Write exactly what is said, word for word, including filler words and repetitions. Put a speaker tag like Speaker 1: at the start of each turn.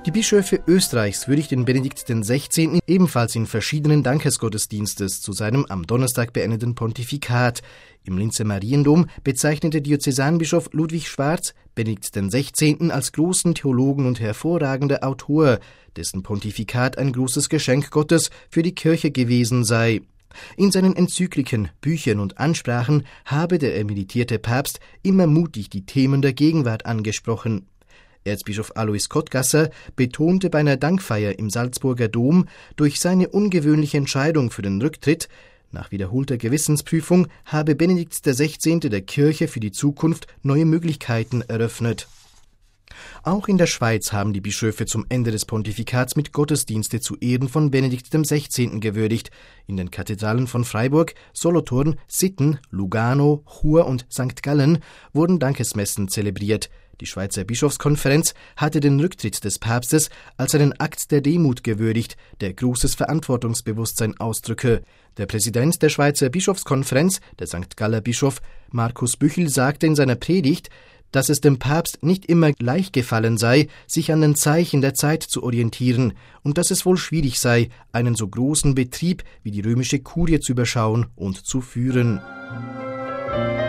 Speaker 1: Die Bischöfe Österreichs würdigten Benedikt den Sechzehnten ebenfalls in verschiedenen Dankesgottesdienstes zu seinem am Donnerstag beendeten Pontifikat. Im Linzer Mariendom bezeichnete Diözesanbischof Ludwig Schwarz Benedikt den Sechzehnten als großen Theologen und hervorragender Autor, dessen Pontifikat ein großes Geschenk Gottes für die Kirche gewesen sei. In seinen Enzykliken, Büchern und Ansprachen habe der emeritierte Papst immer mutig die Themen der Gegenwart angesprochen. Erzbischof Alois Kottgasser betonte bei einer Dankfeier im Salzburger Dom, durch seine ungewöhnliche Entscheidung für den Rücktritt nach wiederholter Gewissensprüfung habe Benedikt der Sechzehnte der Kirche für die Zukunft neue Möglichkeiten eröffnet. Auch in der Schweiz haben die Bischöfe zum Ende des Pontifikats mit Gottesdienste zu Ehren von Benedikt dem Sechzehnten gewürdigt. In den Kathedralen von Freiburg, Solothurn, Sitten, Lugano, Chur und Sankt Gallen wurden Dankesmessen zelebriert. Die Schweizer Bischofskonferenz hatte den Rücktritt des Papstes als einen Akt der Demut gewürdigt, der großes Verantwortungsbewusstsein ausdrücke. Der Präsident der Schweizer Bischofskonferenz, der Sankt Galler Bischof Markus Büchel, sagte in seiner Predigt, dass es dem Papst nicht immer leicht gefallen sei, sich an den Zeichen der Zeit zu orientieren und dass es wohl schwierig sei, einen so großen Betrieb wie die römische Kurie zu überschauen und zu führen.